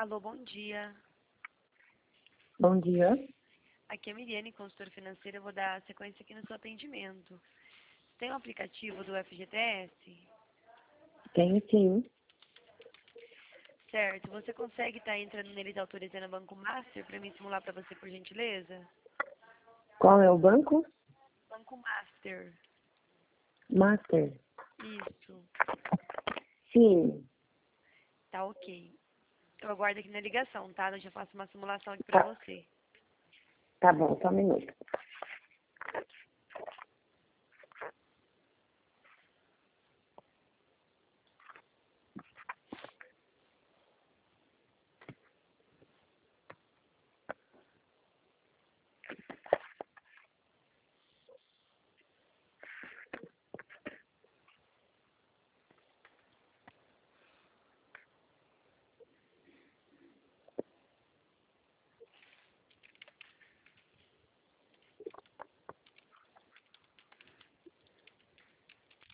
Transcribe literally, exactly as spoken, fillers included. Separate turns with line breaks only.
Alô, bom dia.
Bom dia.
Aqui é a Miriane, consultora financeira. Eu vou dar sequência aqui no seu atendimento. Tem um aplicativo do F G T S?
Tenho sim.
Certo. Você consegue estar entrando nele e autorizando o Banco Master para mim simular para você, por gentileza?
Qual é o banco?
Banco Master.
Master.
Isso.
Sim.
Tá ok. Eu aguardo aqui na ligação, tá? Eu já faço uma simulação aqui para
Tá,
você.
tá bom, só um minuto.